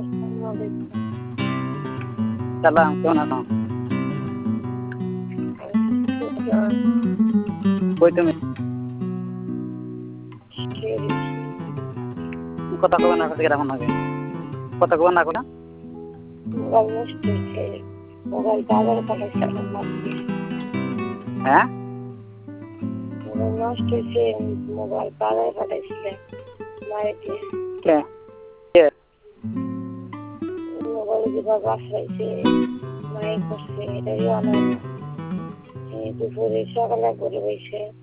সালাম, কেমন আছো? কই তুমি? কথা কবে না কথা রাখো না কেন? কথা কবে না কথা? মোবাইল নষ্ট হয়েছে, মোবাইল বাজারে পাঠাইছিলাম মাকে। হ্যাঁ? মোবাইল নষ্ট হয়েছে, মোবাইল বাজারে পাঠাইছিলাম মায়েকে। কে? কে? মোবাইলে যেভাবে বাসাইছে মায়ে করছে এটাই অনলাইন দুপুরে সকালে করে বসে